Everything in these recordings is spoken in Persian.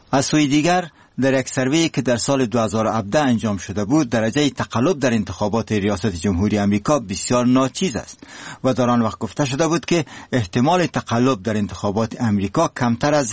از سوی دیگر در یک سروی که در سال 2017 انجام شده بود، درجه تقلب در انتخابات ریاست جمهوری امریکا بسیار ناچیز است و در آن وقت گفته شده بود که احتمال تقلب در انتخابات امریکا کمتر از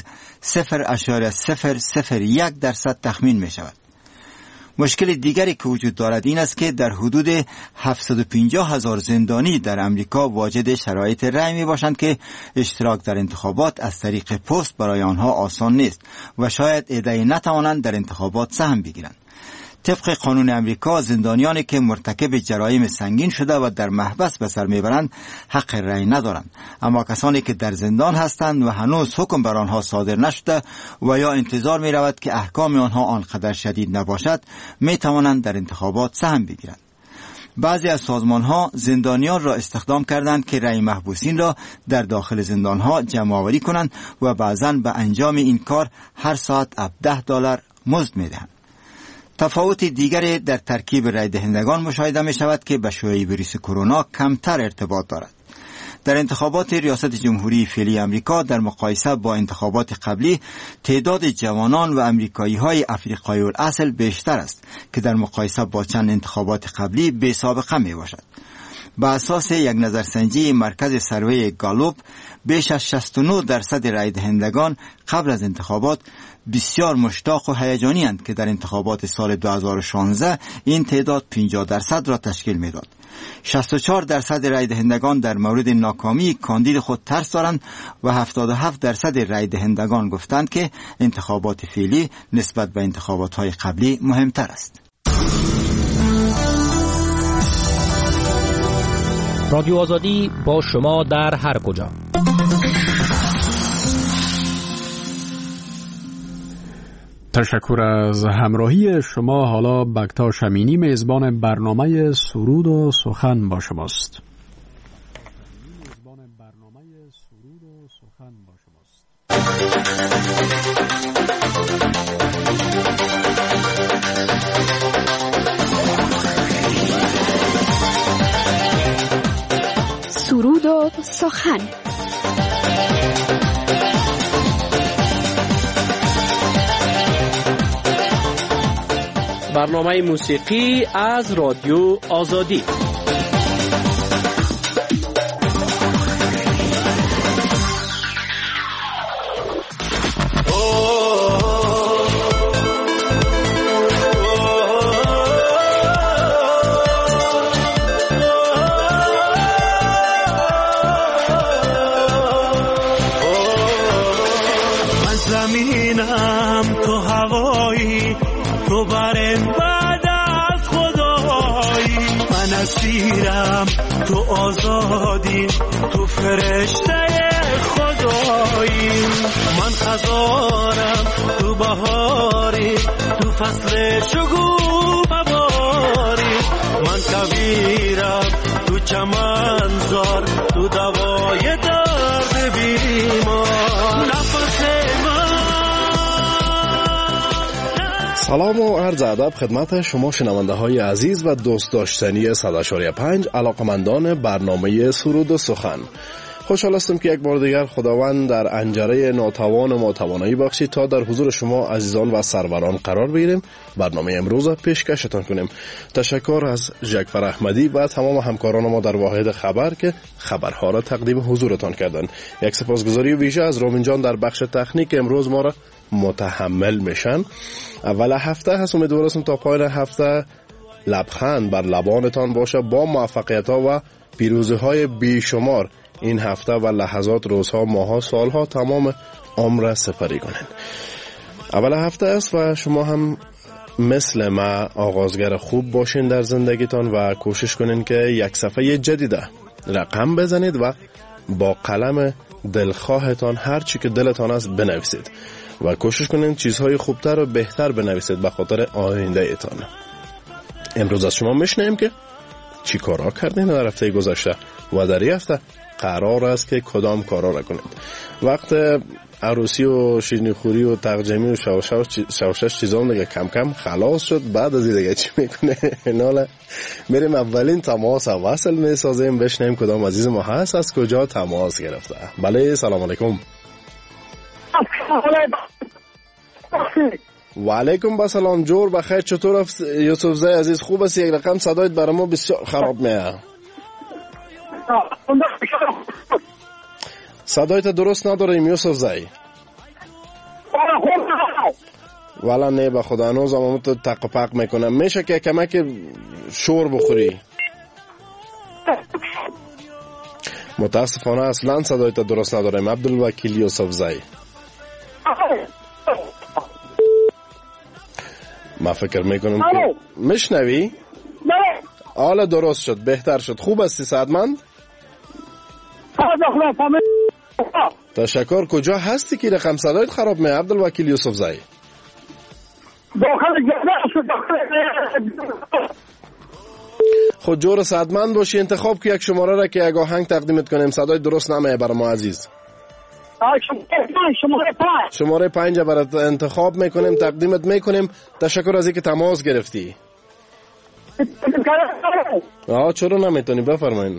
0.001% تخمین می شود. مشکل دیگری که وجود دارد این است که در حدود 750,000 زندانی در امریکا واجد شرایط رأی می باشند که اشتراک در انتخابات از طریق پست برای آنها آسان نیست و شاید عده‌ای نتوانند در انتخابات سهم بگیرند. طبق قانون امریکا زندانیانی که مرتکب جرایم سنگین شده و در محبس به سر میبرند حق رأی ندارند، اما کسانی که در زندان هستند و هنوز حکم بر آنها صادر نشده و یا انتظار می رود که احکام آنها آنقدر شدید نباشد می توانند در انتخابات سهم بگیرند. بعضی از سازمان‌ها زندانیان را استخدام کردند که رأی محبوسین را در داخل زندان‌ها جمع‌آوری کنند و بعضاً به انجام این کار هر ساعت $10 مزد می‌دهند. تفاوت دیگری در ترکیب رای دهندگان مشاهده می شود که به شیوع ویروس کرونا کمتر ارتباط دارد. در انتخابات ریاست جمهوری فعلی امریکا در مقایسه با انتخابات قبلی تعداد جوانان و امریکایی های افریقایی الاصل بیشتر است که در مقایسه با چند انتخابات قبلی بی سابقه می باشد. با اساس یک نظرسنجی مرکز سروی گالوب بیش از 69% رای دهندگان قبل از انتخابات بسیار مشتاق و هیجانی اند که در انتخابات سال 2016 این تعداد 50% را تشکیل میداد. 64% رای دهندگان در مورد ناکامی کاندید خود ترس دارند و 77% رای دهندگان گفتند که انتخابات فعلی نسبت به انتخابات قبلی مهمتر است. رادیو آزادی با شما در هر کجا. تشکر از همراهی شما. حالا بکتاش امینی میزبان برنامه سرود و سخن با شماست. سرود و سخن. برنامه موسیقی از رادیو آزادی. تو آزادی، تو فرشته خدایی، من خزانم، تو بهاری، تو فصل شگوفه‌باری، من کبیرم، تو چمنزار، تو دوای درد بیمار، نفس من. سلام و عرض ادب خدمت شما شنونده های عزیز و دوست داشتنی 100.5 علاقمندان برنامه سرود و سخن. خوشحال هستم که یک بار دیگر خداوند در انجره ناتوان ما توانایی بخشید تا در حضور شما عزیزان و سروران قرار بگیریم. برنامه امروز پیشکشتان کنیم. تشکر از جعفر احمدی و تمام همکاران ما در واحد خبر که خبرها را تقدیم حضورتان کردند. یک سپاسگزاری ویژه از رومین جان در بخش تکنیک امروز ما را متحمل میشن. اول هفته هست، امیدوارم تا پایان هفته لبخند بر لبانتان باشه با موفقیت ها و پیروزی های بیشمار این هفته و لحظات، روزها، ماها، سالها تمام عمر سپری کنین. اول هفته است و شما هم مثل ما آغازگر خوب باشین در زندگیتان و کوشش کنین که یک صفحه جدیده رقم بزنید و با قلم دلخواهتان هر چی که دلتان است بنویسید و کوشش کنین چیزهای خوبتر و بهتر بنویسید به خاطر آینده ایتان. امروز از شما میشنیم که چی کارا کردین در هفته گذشته و در این هفته قرار است که کدام کارا را کنید. وقت عروسی و شیرینی خوری و تقجمی و شوشش چیزام دیگه کم کم خلاص شد. بعد از این دیگه چی میکنه؟ ناله میریم اولین تماس وصل میسازیم، بشنیم کدام عزیز ما هست، از کجا تماس گرفته. بله، سلام علیکم. و علیکم بسلام، جور بخیر. چطور یوسف زی عزیز؟ خوب است؟ یک رقم صدایت برای ما بسیار خراب میاد. صدایت درست نداریم یوسف زی. والا نه به خدا هنوز هم تو تق و پق میکنم. میشه که کمک شور بخوری؟ متاسفانه اصلا صدایت درست نداریم عبدالوکیل یوسف زی. ما فکر میکنم که میشنوی؟ حالا درست شد، بهتر شد. خوب هستی سعدمند؟ تشکر. کجا هستی که رقم صدایت خراب می عبدالوکیل یوسف زی؟ خود جور سعدمند باشی، انتخاب که یک شماره را که یک آهنگ تقدیمت کنیم. صدای درست نمیه برای ما عزیز. شماره 5 برات انتخاب میکنیم، تقدیمت میکنیم. تشکر از اینکه تماس گرفتی. چرا نمیتونی؟ بفرمایید.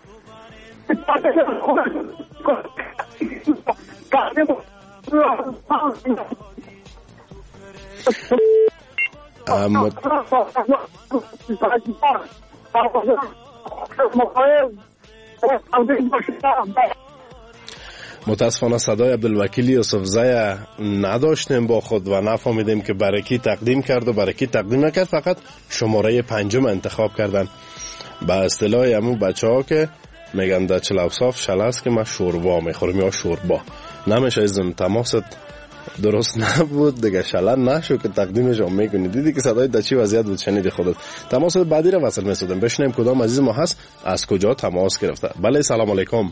متاسفانه صدای عبدالوکیل یوسف زی نداشتیم با خود و نفهمیدیم که برای کی تقدیم کرد و برای کی تقدیم نکرد. فقط شماره 5 انتخاب کردن. به اصطلاح همون بچه ها که میگن در چلوصاف شلست که ما شوربا میخورم یا شوربا. نمیشه ازم تماست درست نبود دیگه، شلن نشو که تقدیمش هم میکنی. دیدی که صدای در چی وضعیت بود؟ شنیدی خودت. تماس بعدی رو وصل میسودم. بشنیم کدام عزیز ما هست، از کجا تماس گرفته. بله سلام علیکم.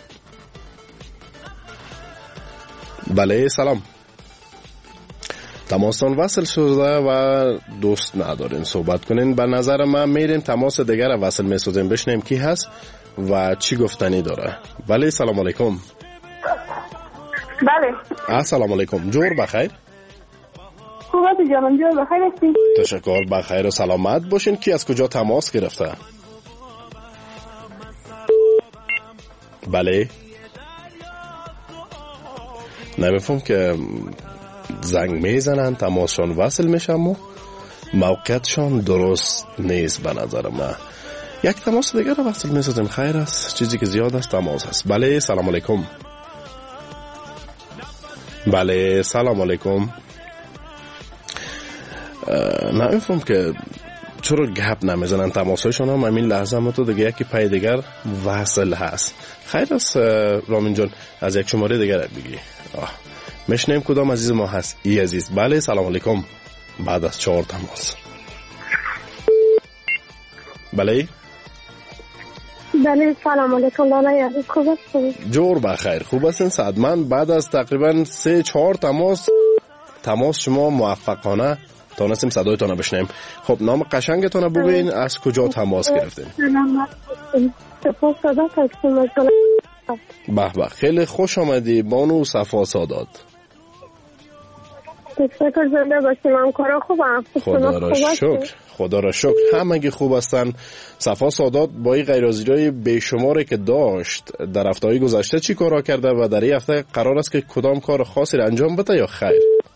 بله سلام. تماستان وصل شده و دوست ندارین صحبت کنین. به نظر من میریم تماس دیگر رو وصل میسودیم. بشنیم کی هست و چی گفتنی داره. بله سلام علیکم. بله السلام علیکم. جور بخیر. خوب هستی جانم؟ جور بخیر هستی؟ تشکر. بخیر و سلامت باشین. کی از کجا تماس گرفته؟ بله نمیفهم که زنگ میزنن تماسشان وصل میشم و موقعیتشان درست نیست به نظر من. یک تماس دیگر رو وصل میسازیم. خیر است، چیزی که زیاد است تماس است. بله سلام علیکم. بله سلام علیکم. نمیفهم که چرا گپ نمیزنن تماسایشون هم همین لحظه هم تو دیگه یکی پای دیگر وصل هست. خیر است رامین جان، از یک شماره دیگر بگی. میشنیم کدام عزیز ما هست؟ ای عزیز. بله سلام علیکم. بعد از 4 تماس. بله بله سلام علیکم. لالای عزیز خوب هستی؟ جور بخیر. خوب هستین سعدمند؟ بعد از تقریبا 3-4 تماس شما موفقانه تانستیم صدایتان رو بشنیم. خب نام قشنگتان رو بگوین، از کجا تماس گرفتین؟ به به، خیلی خوش آمدی بانو صفا سادات. تشکر. زنده باشیم. همکارا خوبم؟ خدا را شکر. خدا را شکر همگی خوب هستن. صفا سادات با این غیرحاضری‌های بیشماری که داشت در هفته‌های گذشته چی کارا کرده و در این هفته قرار است که کدام کار خاصی را انجام بده یا خیر؟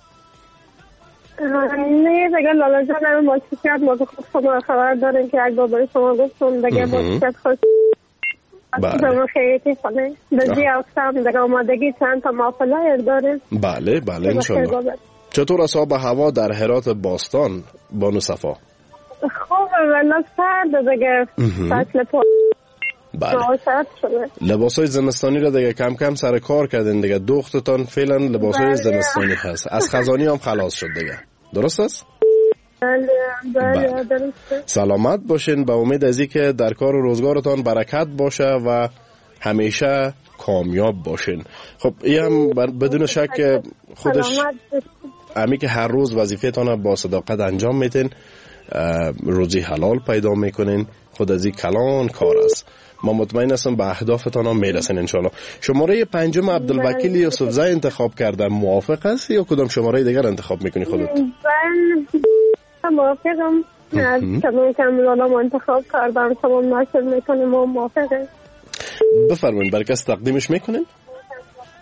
نه دیگه لالا جان ما چی کرد؟ ما خود خبر داریم که یک بار شما گفتم دیگه با چیز خوش بله خیلی خاله بزی افتم دیگه آمادگی چند تا محفله داریم. بله بله انشالله. چطور است آب هوا در هرات باستان بانو صفا؟ خوبه ولی سرد دیگه. فصل پا بله. لباسای زمستانی را دیگه کم کم سر کار کردین دیگه. دختتان فعلا لباسای زمستانی هست. از خزانی هم خلاص شد دیگه. درست است؟ بله درسته. سلامت باشین. به امید از این که در کار و روزگارتان برکت باشه و همیشه کامیاب باشین. خب این هم بدون شک خودش امی که هر روز وظیفه‌تان با صداقت انجام میتین، روزی حلال پیدا میکنین. خود از این کلان کار است. ما مطمئن هستم به اهدافتان هم میرسین انشالله. شماره 5 عبدالوکیل یوسف زی انتخاب کردم. موافق هستی یا کدام شماره دیگر انتخاب میکنی خودت؟ من موافقم. از شما کاملا انتخاب کردم. شما ناشر میکنیم و موافقه. بفرمایید. برای کس تقدیمش میکنین؟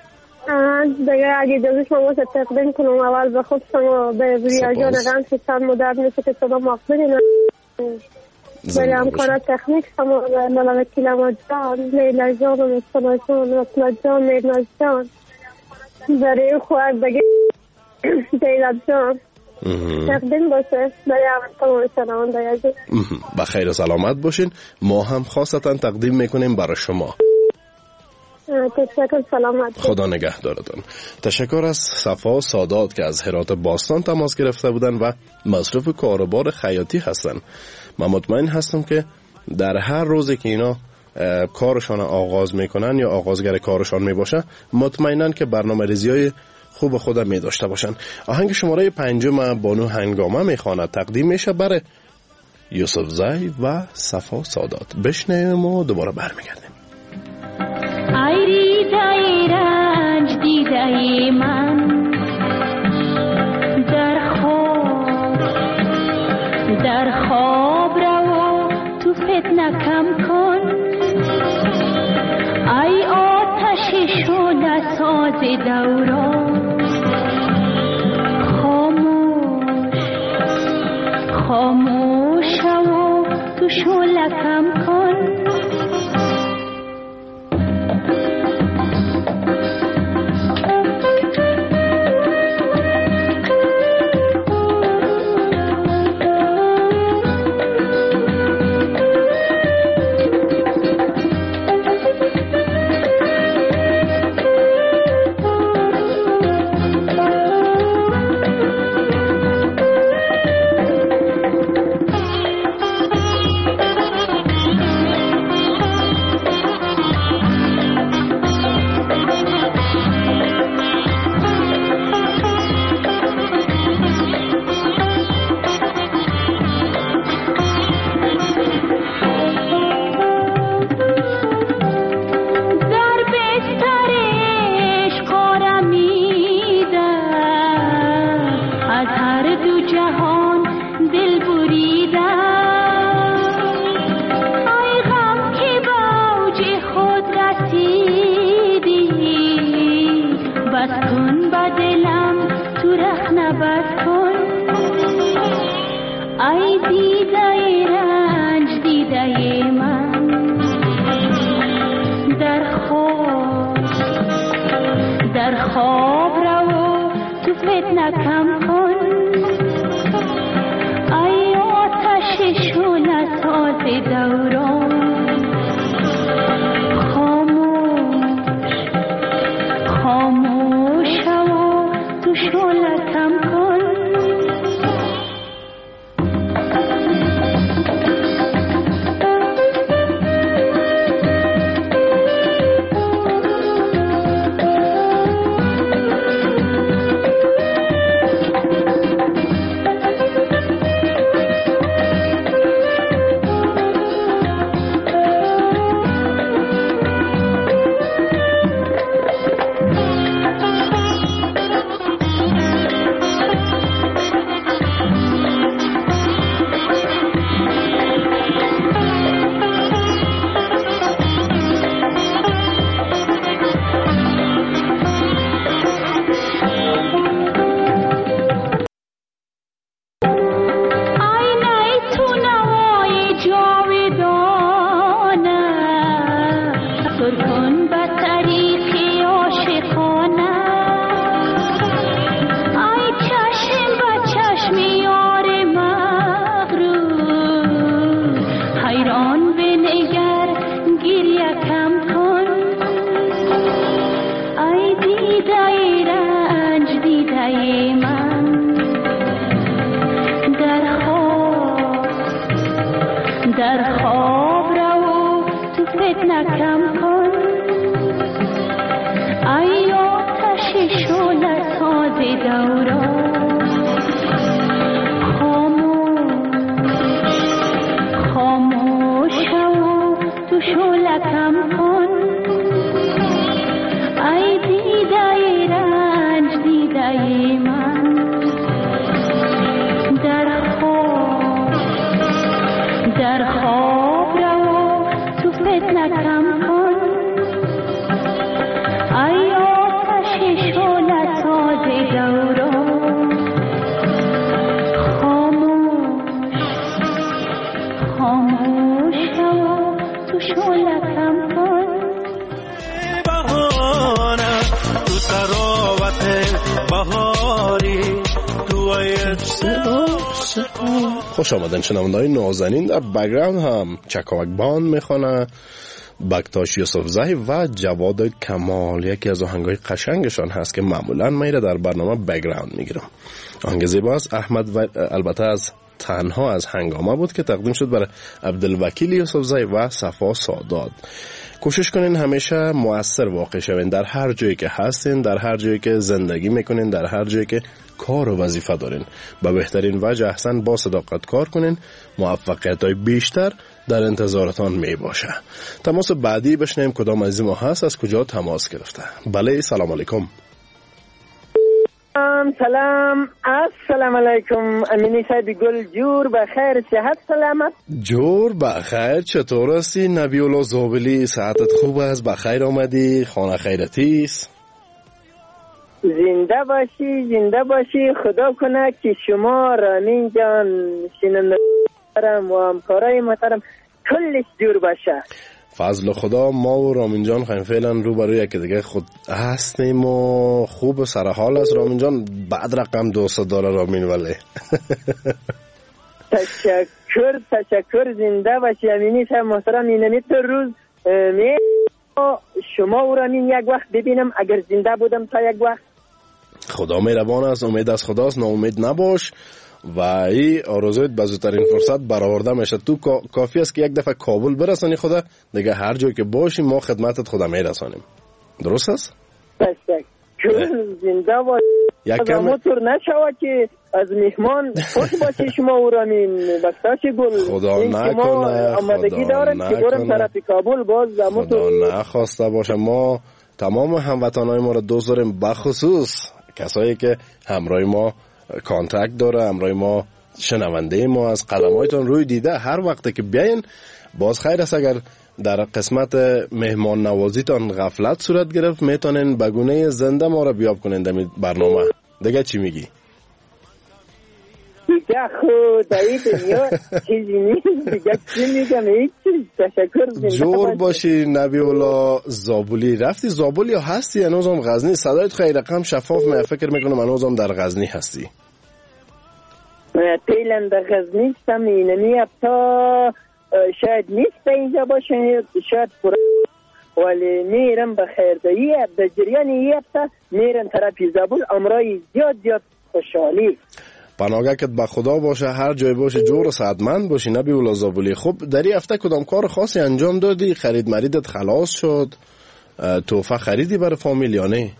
دیگه اگه اجازه شما تقدیم کنم اول به خود شما به ریا جان غمش چند مدت میشه که صدا مقبولین برای همکارا تکنیک شما ملوکی لمجان لیلا جان و مصطفی جان و اصلا جان میرناز جان برای خواهر بگه دیلت جان تقدیم باشه برای همه شنونده عزیز. بخیر و سلامت باشین. ما هم خاصتا تقدیم میکنیم برای شما. تشکر، سلامت. خدا نگهدارتون. تشکر از صفا سادات که از هرات باستان تماس گرفته بودن و مصروف کاروبار خیاطی هستن. من مطمئن هستم که در هر روزی که اینا کارشان آغاز میکنن یا آغازگر کارشان میباشه مطمئنن که برنامه‌ریزی‌های خوب خودم می داشته باشن. آهنگ شماره 5 بانو هنگامه میخواند تقدیم میشه برای یوسف زی و صفا سادات. بشنویم و دوباره برمیگردیم. ای ریزه رنج دیده من در خواب رو تو فتنه کم کن. ای آتش شعله ساز دوران خاموش و تو شعله کم کن. ای آتش بچه ها. خوش آمدن شنونده‌های نازنین. در بک‌گراند هم چکاوک بان میخونه بکتاش یوسفزی و جواد کمال. یکی از آهنگای قشنگشان هست که معمولا میره در برنامه بک‌گراند میگیرم. آهنگ زیباست. احمد و البته از تنها از هنگامه بود که تقدیم شد برای عبدالوکیل یوسفزی و صفا سادات. کوشش کنین همیشه مؤثر واقع شوین در هر جایی که هستین، در هر جایی که زندگی میکنین، در هر جایی که کار و وظیفه دارین. به بهترین وجه احسن با صداقت کار کنین. موفقیت‌های بیشتر در انتظارتان می باشه. تماس بعدی بشنیم کدام از ما هست، از کجا تماس گرفته. بله، سلام علیکم. سلام، السلام علیکم. امینی صاحب گل جور بخیر، صحت سلامت؟ جور بخیر، چطور هستی نبی الله زابلی؟ صحتت خوب است؟ بخیر آمدی؟ خانه خیرتی است؟ زنده باشی، زنده باشی. خدا کنه که شما رامین جان، شنونده محترم و همکارای محترم کلش جور باشه. فضل خدا. ما و رامین جان خیلی فعلا رو برای یکی دیگه خود هستیم و خوب سر حال است. رامین جان بعد رقم $200 رامین ولی تشکر زنده باشی امینی صاحب محترم. اینمی تو روز می شما و رامین یک وقت ببینم، اگر زنده بودم تا یک وقت. خدا مهربان است، امید از خداست، ناامید نباش و این آرزویت به زودترین فرصت برآورده میشه. تو کافی است که یک دفعه کابل برسانی خدا، دیگه هر جایی که باشی ما خدمتت خدا میرسانیم. درست است؟ تشکر زنده باش. یکم طور نشوه که از مهمان خوش باشی شما و رامین. بختاش گل خدا نکنه، آمدگی دارم که برم طرف کابل باز خدا نخواسته باشه. ما تمام هموطنهای ما رو دوست داریم، بخصوص کسایی که همراه ما کانتکت داره، همراه ما شنونده ما از قدمایتان روی دیده. هر وقت که بیاین باز خیر است. اگر در قسمت مهمان نوازیتان غفلت صورت گرفت میتونین بگونه زنده ما را بیاب کنین در برنامه. دیگه چی میگی؟ دیگه خدایی دنیا چیزی نیست، دیگه چی میگم؟ هیچی. تشکر. جور باشی نبی الله زابلی. رفتی زابل یا هستی هنوزم غزنی؟ صدایت خیلی رقم شفاف می، فکر میکنم هنوزم در غزنی هستی. فعلا در غزنی هستم. اینمی تا شاید نیست اینجا باشه، شاید پورا، ولی میرم به خیردایی در جریان یه هفته میرم طرف زابل. امرای زیاد خوشحالی. پناهگاهت به خدا باشه، هر جای باشه جور و صحتمند باشی نبی الله زابلی. خب در این هفته کدام کار خاصی انجام دادی؟ خرید مریدت خلاص شد؟ تحفه خریدی برای فامیل یا نه؟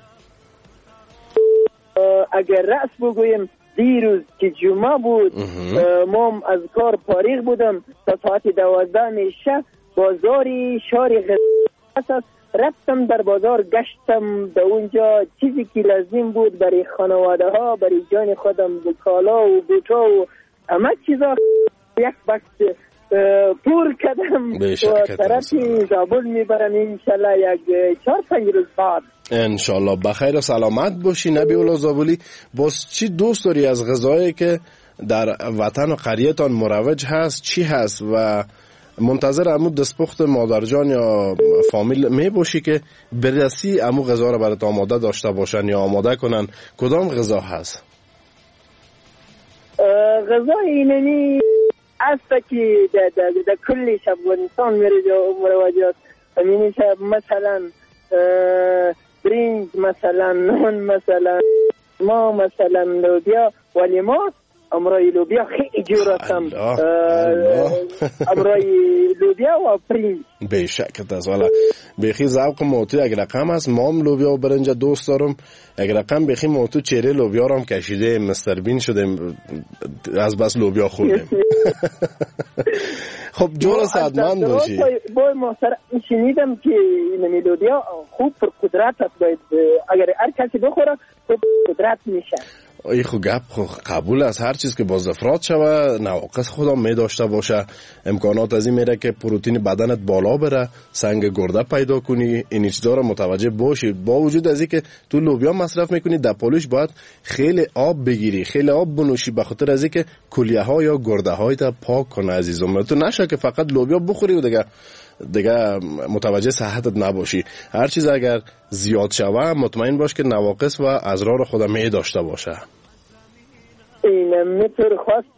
اگر راست بگویم دیروز که جمعه بود ما از کار فارغ بودم تا ساعت 12 میشه. بازاری شهر غزنی رفتم در بازار، گشتم در اونجا چیزی که لازم بود برای خانواده ها، برای جان خودم، کالا و بوتا و همه چیزا یک بخش پور کردم و طرف زابل میبرم انشالله یک 4-5 روز بعد. انشالله بخیر و سلامت باشی نبی الله زابلی. باز چی دوست داری از غذایی که در وطن و قریه‌تان مروج هست؟ چی هست و منتظر امو دستپخت مادرجان یا فامیل می باشی که برسی امو غذا رو برات آماده داشته باشن یا آماده کنن؟ کدام غذا هست؟ غذا اینمی است که در کل افغانستان مروجات. همینی شب مثلا برنج، مثلا نون، مثلا ما مثلا لوبیا، ولی ما امرای لوبیا خیلی جور هستم. امرای لوبیا و برنج به شکل است. والا بخی ذوق موتو یک رقم است. ما هم لوبیا و برنج دوست دارم. یک رقم بخی موتو چهره لوبیا رو هم کشیده مستر بین شدیم از بس لوبیا خوردیم. خب جور صحتمند باشی. با محترم شنیدم که این لوبیا خوب پر قدرت است، باید اگر هر کسی بخوره خوب قدرت میشه. ای خو گپ خو قبول است. هر چیز که باز افراد شوه نواقص خدا می داشته باشه. امکانات از این میره که پروتئین بدنت بالا بره، سنگ گرده پیدا کنی. این چیزا رو متوجه باشی. با وجود از این که تو لوبیا مصرف میکنی در پالوش باید خیلی آب بگیری، خیلی آب بنوشی، به خاطر از این که کلیه ها یا گرده های تا پاک کنه عزیزم. تو نشه که فقط لوبیا بخوری و دیگه متوجه صحتت نباشی. هر چیز اگر زیاد شوه مطمئن باش که نواقص و اضرار خود می داشته باشه. این متر خواست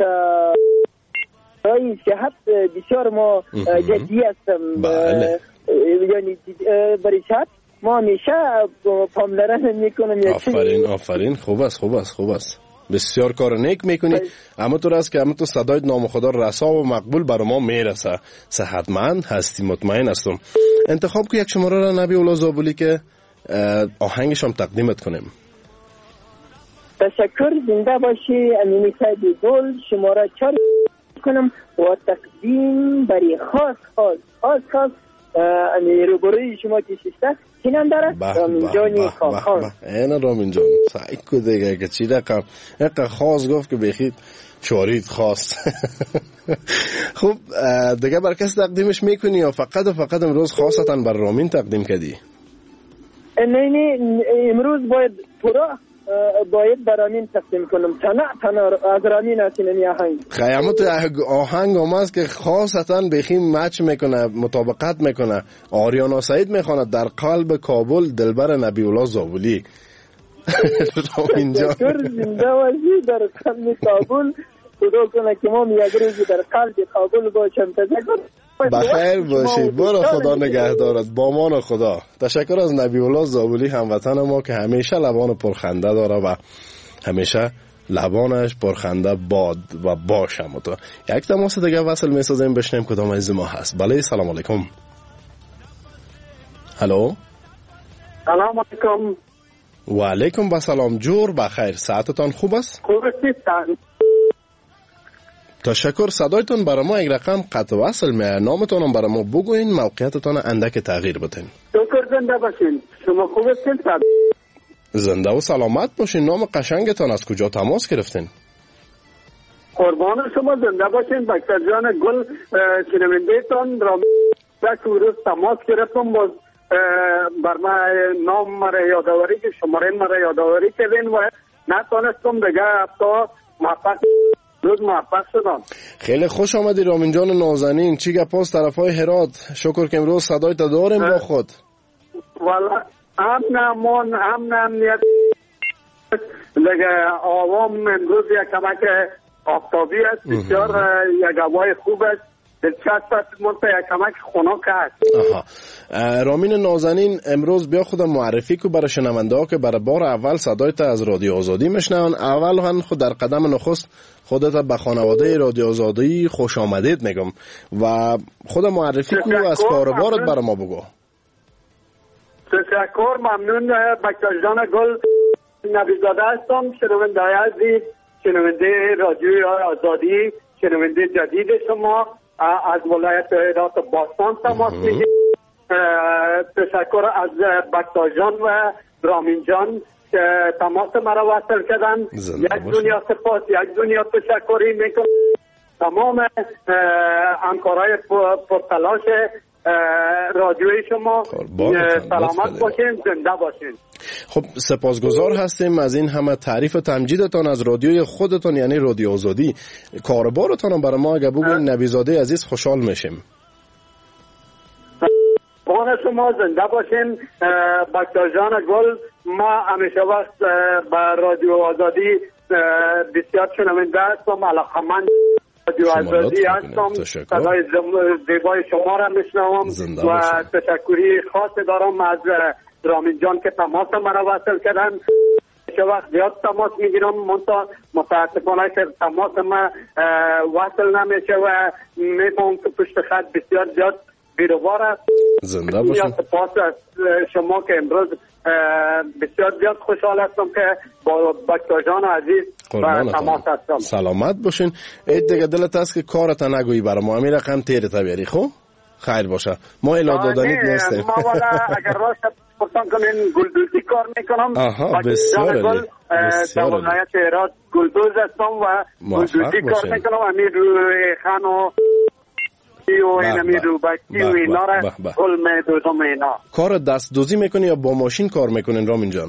صحت بسیار ما جدی هستم. یعنی برای صحت ما همیشه پاملرن میکنم. آفرین خوب است بسیار کار نیک میکنی. اما تو راست که اما تو صدای نام خدا رسا و مقبول بر ما میرسه. صحتمند هستی، مطمئن هستم. انتخاب که یک شماره را نبی اولا زابلی که آهنگش هم تقدیمت کنیم. تشکر، زنده باشی. امینی سعید گل شماره 4 کنم و تقدیم برای خاص روبروی شما که شسته چینم داره رامین جانی خان. این رامین جان سعی که دیگه که چی رقم اقا خاص گفت که بخید چارید خاص. خب دیگه بر کس تقدیمش میکنی یا فقط امروز خاصتا بر رامین تقدیم کردی؟ نه امروز باید برامین تقدیم کنم. تنها از رامین هستیم این آهنگ. خیامت آهنگ هم است که خاصتا بخیم مچ میکنه، مطابقت میکنه. آریانا سعید میخواند در قلب کابل دلبر نبی الله زابلی. رامین جان زنده باشی در قلب کابل. خدا کنه که ما یک روزی در قلب کابل باشم. تشکر. بخیر باشید. برو خدا نگهدارت. با امان خدا. تشکر از نبی الله زابلی هموطن ما که همیشه لبان پرخنده داره و همیشه لبانش پرخنده باد و باشم. تو یک تماس دیگه وصل میسازیم بشنیم کدام از ما هست. بله سلام علیکم. الو سلام علیکم. و علیکم السلام. جور بخیر. ساعتتان خوب است؟ خوب است. تشکر. صدایتون برای ما یک رقم قطع وصل میاد. نامتون هم برای ما بگوین، موقعیتتون اندک تغییر بدین. شکر، زنده باشین. شما خوب هستین؟ زنده و سلامت باشین. نام قشنگتان از کجا تماس گرفتین؟ قربان شما، زنده باشین. بکتر جان گل شنوندهتان را روز تماس گرفتم. باز بر ما نام مرا یادآوری که شماره مرا یادآوری کردین و نتونستم دیگه تا موفق شدم. خیلی خوش آمدی رامین جان نازنین. چی گپاس طرفای هرات؟ شکر که امروز صدایت داریم با خود. والا امن امنیت لگه آوام امروز یک کمک آفتابی است. بسیار یک هوای خوب است. دلچسب است. منطقه یک کمک خنک است. رامین نازنین امروز بیا خودم معرفی کو برای شنونده ها که برای بار اول صدایت از رادیو آزادی میشنون. اول هم خود در قدم نخست خودت به خانواده رادیو آزادی خوش آمدید میگم و خود معرفی کو از کاربارت برای ما بگو. تشکر، ممنون. بکتر جان گل نبیزاده هستم. شنونده عزیز، شنونده رادیو آزادی، شنونده جدید شما از ولایت هرات باستان تماس میگیرم. تشکر از بکتر جان و رامین جان که تماس مرا وصل کردن. یک دنیا سپاس، یک دنیا تشکری میکنم. تمام همکارای پرتلاش رادیوی شما سلامت باشین، زنده باشین. خب سپاسگزار هستیم از این همه تعریف و تمجیدتان از رادیوی خودتان یعنی رادیو آزادی. کاربارتان برای ما اگه بگوین نبیزاده عزیز خوشحال میشیم. بانه شما زنده باشین. بکتر جان گل، ما همیشه وقت با رادیو آزادی بسیار شنونده هستم، علاقمند رادیو آزادی هستم. صدای زیبای شما را میشنوم و تشکری خاص دارم از رامین جان که تماس مرا وصل کردن. چه وقت زیاد تماس میگیرم متاسفانه که تماس ما وصل نمیشه و میفهم که پشت خط بسیار زیاد بیروبار است. زنده باشین. سپاس از شما که امروز بسیار زیاد خوشحال هستم که با بکتر جان عزیز و تماس هستم. سلامت باشین. اید دیگه دلت هست که کارت نگویی برای ما همین رقم تیرت بیاری. خب خیر باشه، ما الا دادنیت نیستیم. ما والا اگر راست پرسان کنین گلدوزی کار میکنم. آها بسیار عالی. در ولایت هرات گلدوز هستم و گلدوزی کار میکنم. امیر خان و کار دست دوزی میکنی یا با ماشین کار میکنین رامین جان؟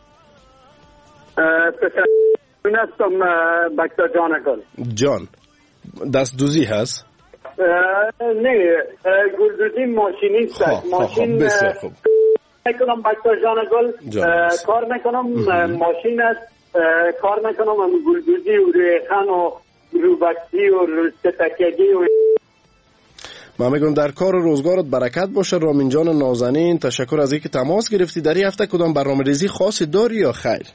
هستم بکتر جان گل جان. دست دوزی هست؟ نه، گلدوزی ماشینیست است. ماشین بسیار خوب میکنم بکتر جان گل کار میکنم. ماشین است کار نکنم، هم گلدوزی و ریخن و روبکتی و ستکگی و من میگم در کار روزگارت برکت باشه. رامین جان نازنین، تشکر از اینکه تماس گرفتی. در این هفته کدام برنامه‌ریزی خاصی داری یا خیر؟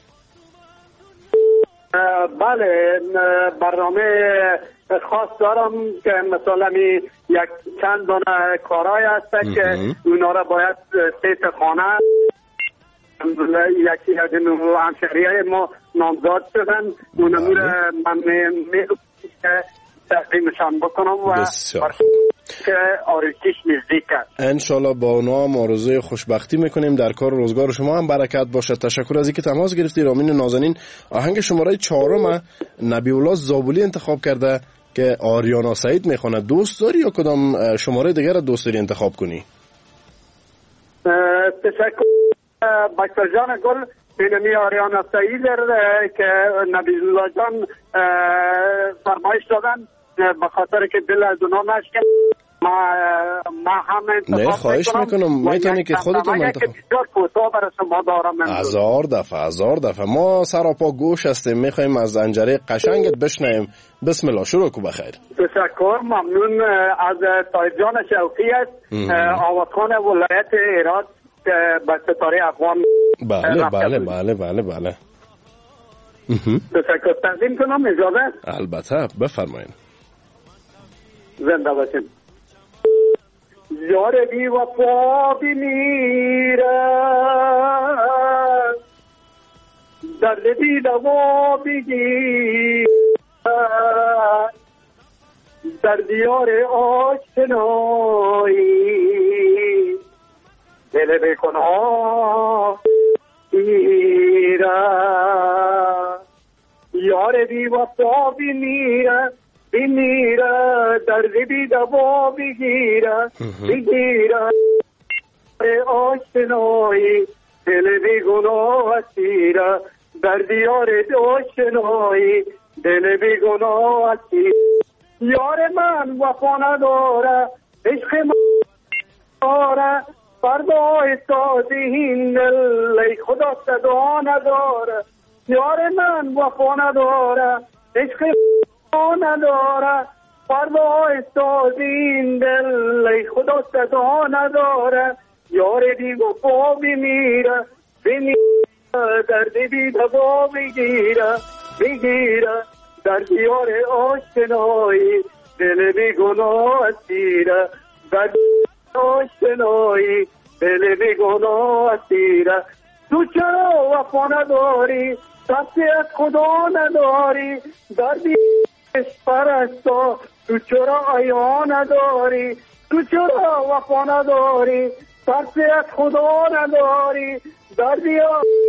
بله، برنامه خاص دارم که مثلا یک چند دانه کارهای هست که اونا را باید سیت خانه یکی از همشهریای ما نامزاد شدن، اونا من میگم که تقدیمشان بکنم و که آرزوش نزدیک است. انشالله با اونا هم آرزوی خوشبختی میکنیم. در کار روزگار شما هم برکت باشه. تشکر از اینکه تماس گرفتی. رامین نازنین آهنگ شماره 4 نبی الله زابلی انتخاب کرده که آریانا سعید میخونه. دوست داری یا کدام شماره دیگر را دوست داری انتخاب کنی؟ تشکر بکتر جان گل. اینمی آریانا سعید که نبی الله جان فرمایش دادن به خاطر که دل از اونا نشکن. ما هم انتخاب نه خواهش میکنم، میتونی که خودتون انتخاب. بسیار کوتاه برای شما دارم. هزار دفعه ما سراپا گوش هستیم، میخوایم از انجره قشنگت بشنویم. بسم الله، شروع کو بخیر. تشکر، ممنون از طاهر جان شوقی است، آوازخوان ولایت هرات که به ستاره افغان. بله. تشکر. تقدیم کنم اجازه؟ البته، بفرمایید. زنده باشیم. یار بی وفا بمیره، درد بی دوا بگیره، در دیار آشنایی دل بکنها میره. یار بی وفا بمیره، درد بی دوا بگیره، آشنایی دل بی گناه اسیره، در دیار آشنایی دل بی گناه اسیره. یار من وفا نداره، عشق من داره، فردا سازی این دل ای خدا صدا نداره. یار من وفا نداره، عشق نداره، فردا استاد این دل ای خدا صدا نداره. یار بی وفا بمیره، درد بی دوا بگیره، در دیار آشنایی دل بی گناه اسیره، در آشنایی دل بی گناه اسیره. تو چرا وفا نداری، دستی از خدا نداری، دردی پرستا تو چرا عیا نداری، تو چرا وفا نداری، دستی از خدا نداری، دردی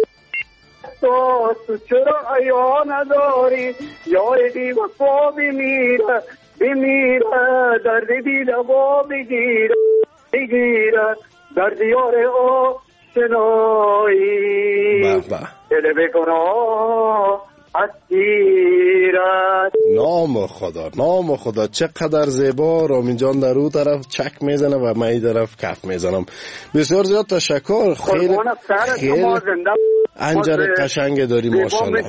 تو چرا عیا نداری. یار بی وفا بمیره، درد بی دوا بگیره، در دیار آشنایی دل بگناه اسیرت. نام خدا چقدر زیبا. رامین جان در او طرف چک میزنه و من این طرف کف میزنم. بسیار زیاد تشکر. خیلی انجر قشنگ داری ماشاءالله.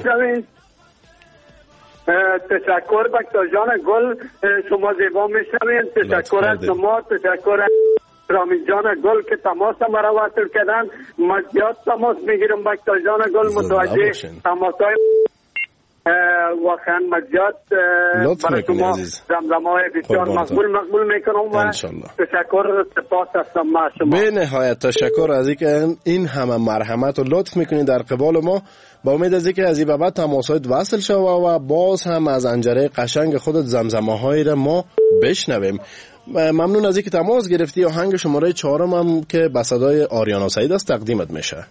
تشکر بکتر جان گل، شما زیبا میشنوین. تشکر از شما، تشکر رامین جان گل که تماس مرا وصل کردن. من زیاد تماس میگیرم بکتر جان گل، متوجه تماسای واقعا مزیاد برای شما زمزمه‌های بسیار مقبول میکنم و تشکر سپاس هستم ما شما. به نهایت تشکر از اینکه این همه مرحمت و لطف میکنید در قبال ما. با امید از اینکه از این به بعد تماسات وصل شود و باز هم از انجره قشنگ خودت زمزمه‌هایی را ما بشنویم. ممنون از اینکه تماس گرفتی. آهنگ شماره 4 هم که به صدای آریانا سعید است تقدیمت میشه.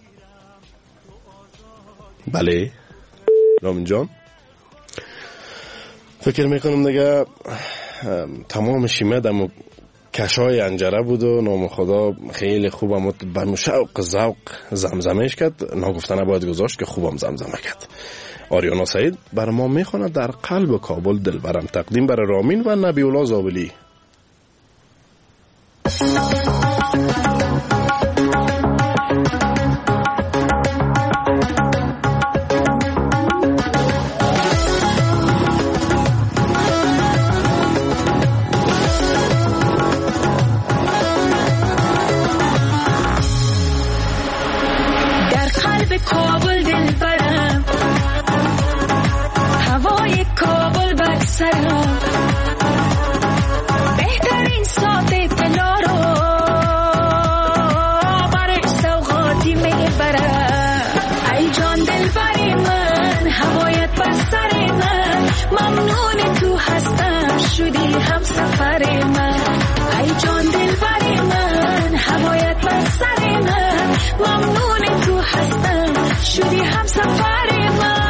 بله رامین جان، فکر میکنم دیگه تمام شیمه دم کشای انجره بود و نام خدا خیلی خوبم به شوق ذوق زمزمهش کرد. ناگفتنه باید گذاشت که خوبم زمزمه کرد. آریانا سعید بر ما میخونه در قلب کابل دلبرم، تقدیم برای رامین و نبی الله زابلی. کابل بر سرم بهترین ساعت طلا رو برای سوغاتی میبرم ای جان دلبری من هوایت بر سر من ممنون تو هستم شدی هم سفر من ای جان دلبری من هوایت بر سر من ممنون تو هستم شدی هم سفر من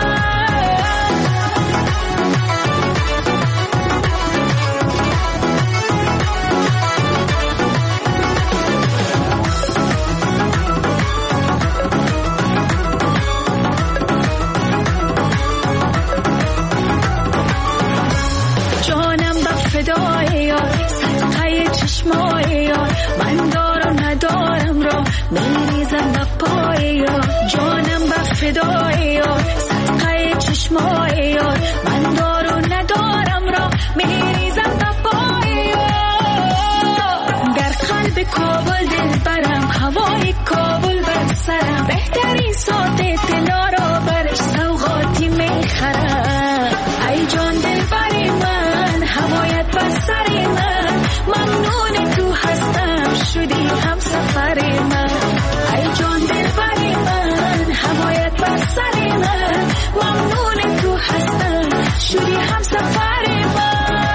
جانم به فدای یار صدقه چشمای یار من دارم ندارم را میریزم به پای یار جانم به فدای یار صدقه چشمای یار من دارم ندارم را میریزم به پای یار در قلب کابل دل برم هوای کابل بر سرم بهترین ساعت طلا را برش سوغاتی میخرم ای جان دل بری من هوایت بر سر من ممنون تو هستم شدی هم سفر من ای جان دل بری من هوایت بر سر من ممنون تو هستم شدی هم سفر من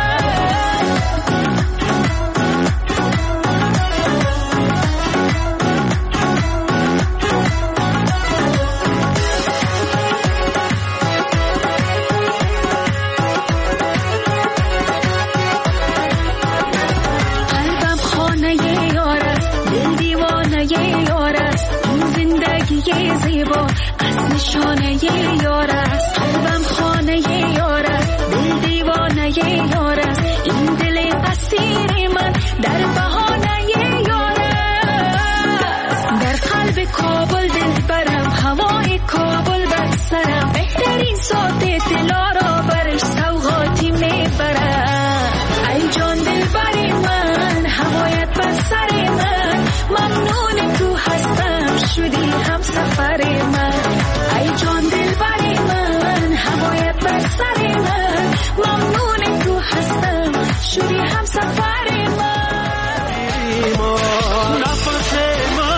زیبا از نشانه یار است قلبم خانه یار است دل دیوانه یار است این دل اسیر من در بهانه یار است در قلب کابل دل برم هوای کابل بر سرم بهترین ساعت طلا را برش سوغاتی میبرم ای جان دل بری من هوایت بر سر من ممنون تو هستم شدی هم سفر من ای جان دل بری من هوایت بر سر من ممنون تو هستم شدی هم سفر من نفس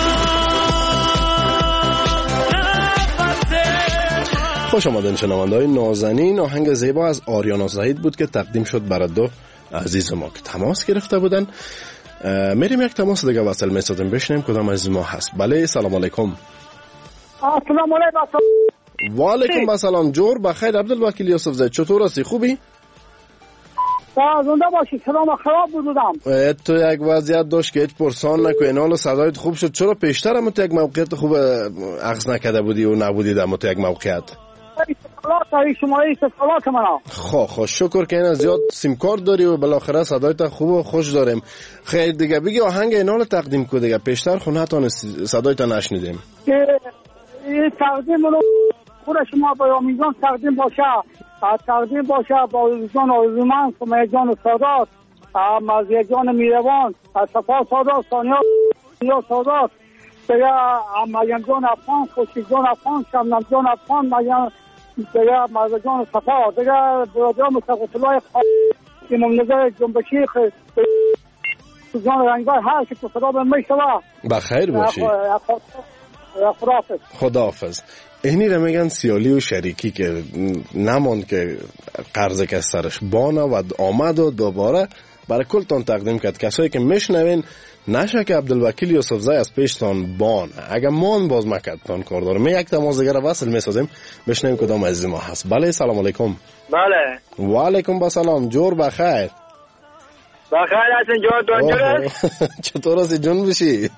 خوش آمدین شنونده‌های نازنین. آهنگ زیبا از آریانا زهید بود که تقدیم شد برای دو عزیز ما که تماس گرفته بودن. میریم یک تماس دیگه وصل می‌سازیم بشنیم کدام از ما هست. بله سلام علیکم. السلام علیکم. و علیکم السلام. جور بخیر. عبدالوکیل یوسف زید چطور هستی؟ خوبی؟ زنده باشی. سلام خراب بودم. تو یک وضعیت داشت که هیچ پرسان نکنی. حالا صدایت خوب شد. چرا پیشتر هم تو یک موقعیت خوب اخذ نکرده بودی و نبودی در تو یک موقعیت؟ خب شکر که اینا زیاد سیمکار داری و بالاخره صدایت خوب و خوش داریم. خیر دیگه بگی آهنگ اینا رو تقدیم کو دیگه. پیشتر خو نتونست صدایت نشنیدیم. این تقدیم رو خود شما پیامیزان تقدیم باشه با عزیزان آرزومند سمیه جان سادات مزیه جان میروان صفا سادات ثانیه سادات دیگه مریم جان افغان خوشی جان افغان شمنم جان افغان مریم دیگه مرزا جان صفا دیگه برادران مصطفی الله امام نظر جنبشی جان رنگبر هر که تو صدا به میشوه بخیر باشی. خداحافظ. اینی رو میگن سیالی و شریکی که نماند که قرض که سرش بانه و آمد و دوباره برای کلتان تقدیم کرد. کسایی که میشنوین نشه که عبدالوکیل یوسف زی از پیشتان بان اگر مان باز مکدتان کار داره. می یک تماس دیگر وصل میسازیم بشنویم کدام عزیز ما هست. بله سلام علیکم. بله و علیکم السلام. جور بخیر. بخیر هستین جان دانجور چطور هستی جون بشی؟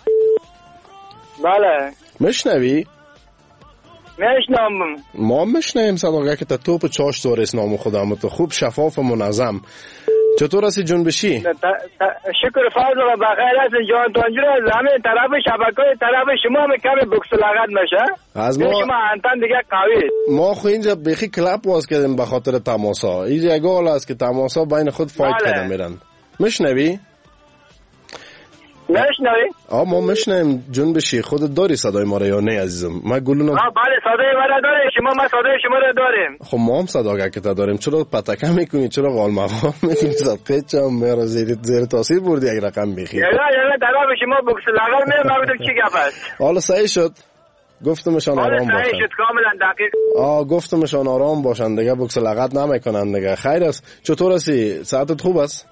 بله میشنوی؟ میشنم. ما میشنویم صداقه که تا توپ چاش تو اسنام خودم تو خوب شفاف و منظم. چطور هستی جون بشی؟ شکر فضل و بخیر هستین جان دانجور. از همه طرف شبکه‌های طرف شما هم کمی بکس لغت میشه از ما شما انتن دیگه قوی. ما خو اینجا بخی کلاب باز کردیم به خاطر تماسا. اینجا گل است که تماسا بین خود فایت کردن میرن. میشنوی؟ نشنوی؟ ما میشنیم جنبشی. خودت داری صدای ما را یا نه عزیزم؟ من گلونا بله صدای ما را داریم شما، ما صدای شما را داریم. خب ما هم صدا که داریم. چرا پتکه میکنی؟ چرا قالمقام میکنی؟ صدقه چم میرا زیر تاثیر بردی یک رقم بخیر. یلا طرف شما بوکس لغل میرم بودم چی گپ است؟ حالا صحیح شد. گفتمشان آرام باشن. صحیح شد کاملا دقیق. گفتمشان آرام باشن دیگه، بوکس لغت نمیکنن دیگه. خیر است. چطور هستی؟ ساعتت خوب است؟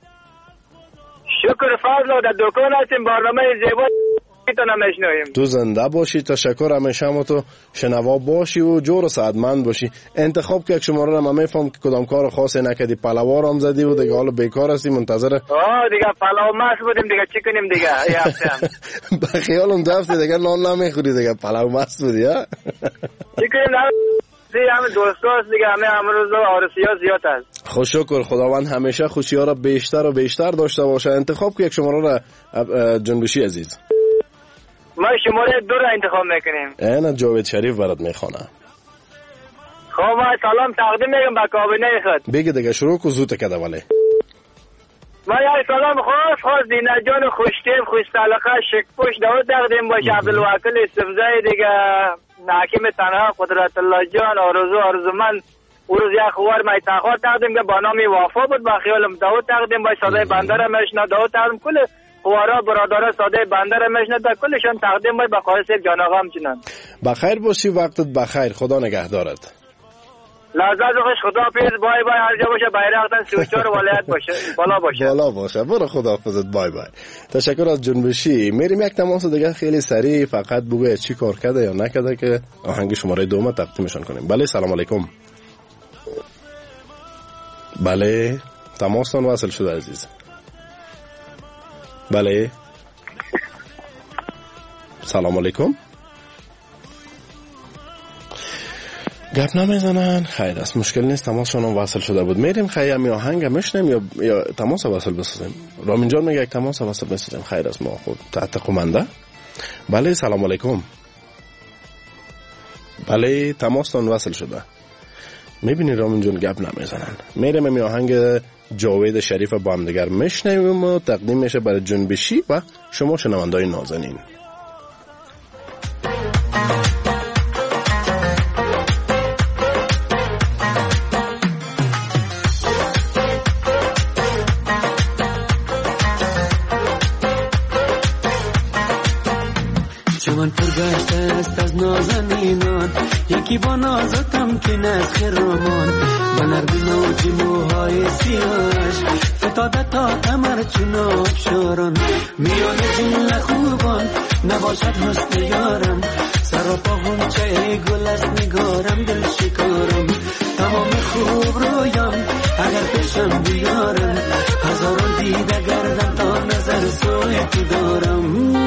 شکر فضل در دکان هستیم، برنامه زیبا میشنویم. تو زنده باشی، تشکر. همیشه هم تو شنوا باشی و جور و سعادتمند باشی. انتخاب که شماره را من میفهم که کدام کار خاصی نکردی، پلوار هم زدی و دیگه حالا بیکار هستی منتظر. دیگه پلو مست بودیم دیگه، چی کنیم دیگه یه هفته به خیالم دو هفته دیگه نان نمیخوری دیگه، پلو مست بودی ها. چی کنیم همه دوستاست دیگه، همه امروز آرسی ها زیاد است. خوش شکر خداوند همیشه خوشی ها را بیشتر و بیشتر داشته باشه. انتخاب که یک شماره را جنبشی عزیز. ما شماره 2 را انتخاب میکنیم. اینا جاوید شریف برات میخوانه. خب ما سلام تقدیم میگم به کابینه خود. بگی دیگه شروع کو زود کده ولی. ما یه سلام خاص دینه جان خوشتیب خوش سلقه شکپوش داود تقدیم باشه، عبدالوکیل استفزای دیگه، حکیم تنها قدرت الله جان، آرزومند روز یک خوار می تخوار تقدیم که با نامی وفا بود، با خیالم داود تقدیم باشه، صدای بنده مشنا داود تقدیم کل خوارا برادرها صدای بنده مشنا در کلشان تقدیم باشه، با خواهش جان آقا همچنان. بخیر باشی، وقتت بخیر، خدا نگهدارت. لحظه خوش، خدا پیز، بای بای، هر جا باشه بیرقتن 34 ولایت باشه، بالا باشه. برو خدا حافظت، بای بای. تشکر از جنبشی. میریم یک تماس دیگه خیلی سریع، فقط بگو چی کار کرده یا نکرده که آهنگ شماره 2 تقدیمشون کنیم. بله سلام علیکم. بله تماستان وصل شده عزیز. بله سلام علیکم. گپ نمیزنن. خیر است، مشکل نیست، تماسشون هم وصل شده بود. میریم خیلی می آهنگ میشنیم یا تماس وصل بسازیم. رامین جان میگه یک تماس وصل بسازیم. خیر است، ما خود تحت قمنده. بله سلام علیکم. بله تماستون وصل شده. میبینی رامین جان گپ نمیزنن. میریم می آهنگ جاوید شریف با هم دیگر میشنیم و تقدیم میشه برای جنبشی و شما شنوندای نازنین. چمن پرگشته است از نازنینان، یکی با نازتم که نسخ رمان، من اربی موجی موهای سیاش فتاده تا کمر چون آبشاران، میان جمله خوبان نباشد حسن یارم، سر و پا غنچه گل از نگارم، دل شکارم تمام خوب رویم اگر پیشم بیارم، هزاران دیده گردم تا نظر سوی تو دارم.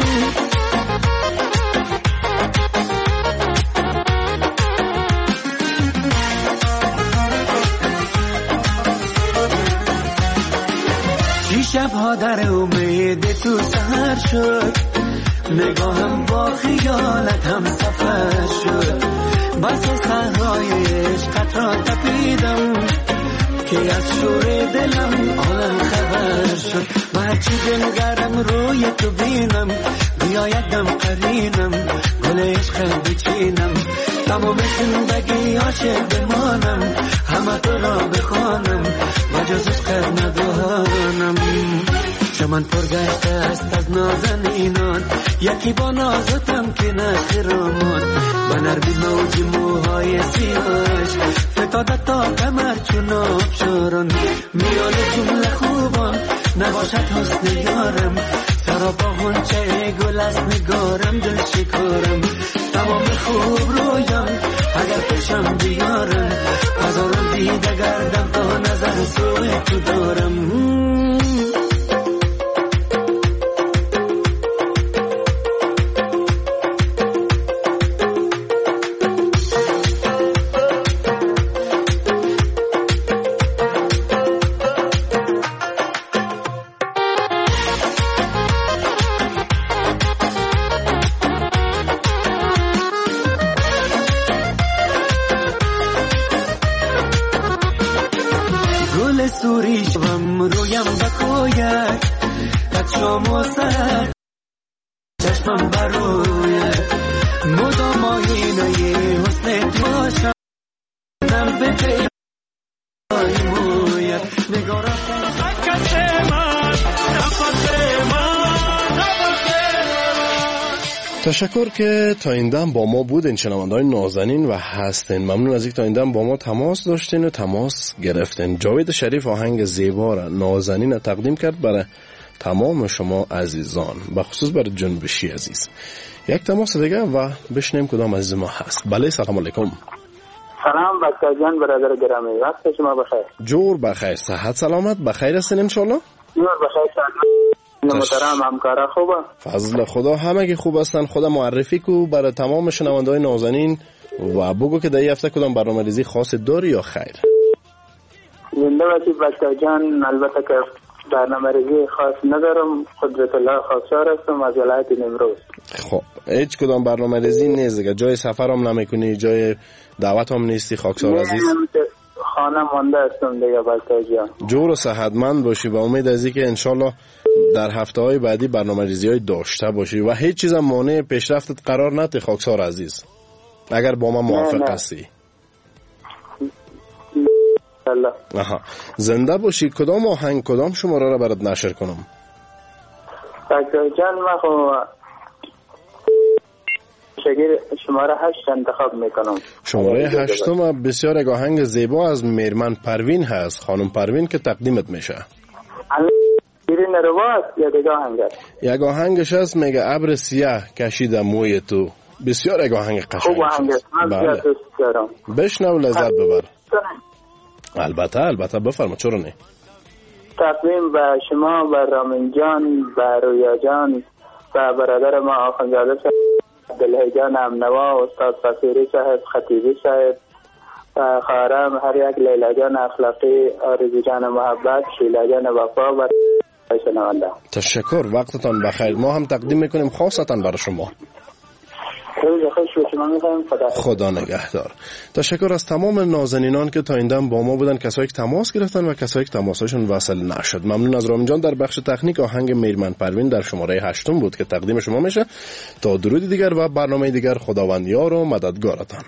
شبها در امید تو سهر شد، نگاهم با خیالت هم سفر شد، بس صحرای عشقت را تپیدم که از شور دلم عالم خبر شد، و هرچی بنگرم روی تو بینم بیاید دم قرینم، گل عشق بچینم، تمام زندگی عاشق بمانم، همه تو را بخوانم و جز عشق ندانم. چمن پرگشته است از نازنینان، یکی با نازتم که نخرامان، به نرمی موج موهای سیاش فتاده تا کمر چون آبشاران، میان جمله خوبان نباشد حسن یارم، سرا با غنچه گل از نگارم، دل شکارم تمام خوب رویم اگر پیشم بیارم، هزاران دیده گردم تا نظر سوی تو دارم. قد شام و سر چشمم برویه مدام آینه حسن تو باشم نم به پیای مویه نگارم کس من نفس من. تشکر که تا این دم با ما بودین شنونده‌های نازنین و هستین. ممنون از اینکه تا این دم با ما تماس داشتین و تماس گرفتین. جاوید شریف آهنگ زیبا را نازنین تقدیم کرد برای تمام شما عزیزان، بخصوص برای جنبشی عزیز. یک تماس دیگه و بشنیم کدام عزیز ما هست. بله سلام علیکم. سلام بکتا جان برادر گرامی، وقت شما بخیر. جور بخیر، صحت سلامت بخیر هستین ان شاء الله؟ جور بخیر سلام. محترم همکارا خوبه؟ فضل خدا همگی خوب هستن. خدا معرفی کو برای تمام شنونده‌های نازنین و بگو که در این هفته کدام برنامه‌ریزی خاص داری یا خیر؟ زنده باشی بکتا جان. البته که برنامه‌ریزی خاص ندارم، قدرت الله خواستار هستم از ولایت نیمروز. خب هیچ کدام برنامه‌ریزی نیست دیگه؟ جای سفر هم نمی‌کنی، جای دعوت هم نیستی خاکسار عزیز؟ خانه مانده هستم دیگه بکتا جان. جور و صحتمند باشی و امید از اینکه انشالله در هفته‌های بعدی برنامه‌ریزی‌های داشته باشی و هیچ چیز مانع پیشرفتت قرار نده خاکسار عزیز، اگر با من موافق هستی. الله. آها زنده باشی. کدام آهنگ کدام شماره را برات نشر کنم؟ بکتا جان ما خو شماره 8 انتخاب میکنم. شماره 8 بسیار یک آهنگ زیبا از میرمن پروین هست، خانم پروین که تقدیمت میشه. شیرین رواست یا دیگه آهنگ هست؟ یک آهنگش هست میگه ابر سیاه کشیده موی تو. بسیار یک آهنگ قشنگ. خوب آهنگ است، من زیاد دوست دارم. بشنو لذت ببر. البته بفرما، چرا نه. تقدیم به شما، به رامین جان، به رویا جان، به برادر ما آخوندزاده صاحب، عبدالله جان امنوا، استاد فصیری صاحب، خطیبی صاحب، خواهرم هر یک، لیلا جان اخلاقی، آرزو جان محبت، شیلا جان وفا و شنونده. تشکر، وقتتان بخیر. ما هم تقدیم میکنیم خاصتا برای شما. خدا نگهدار. تشکر از تمام نازنینان که تا این دم با ما بودن، کسایی که تماس گرفتن و کسایی که تماساشون وصل نشد. ممنون از رامین جان. در بخش تکنیک آهنگ میرمن پروین در شماره 8 بود که تقدیم شما میشه. تا درود دیگر و برنامه دیگر، خداوند یار و مددگارتان.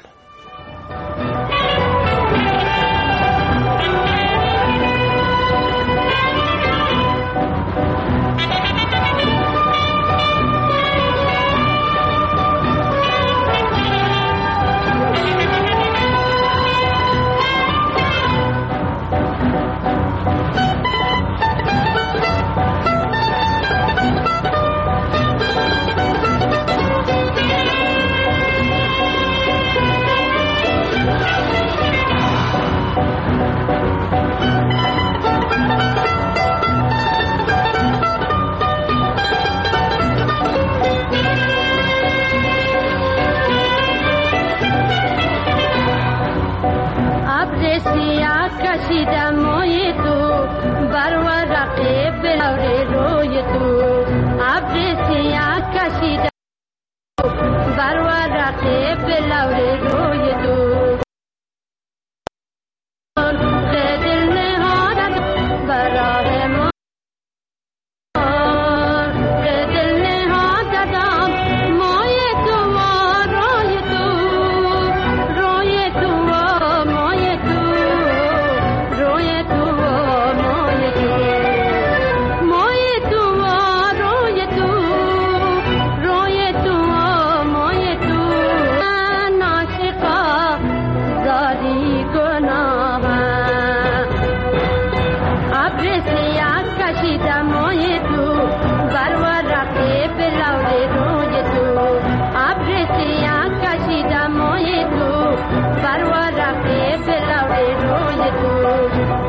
Barwa raqib lawe roye tu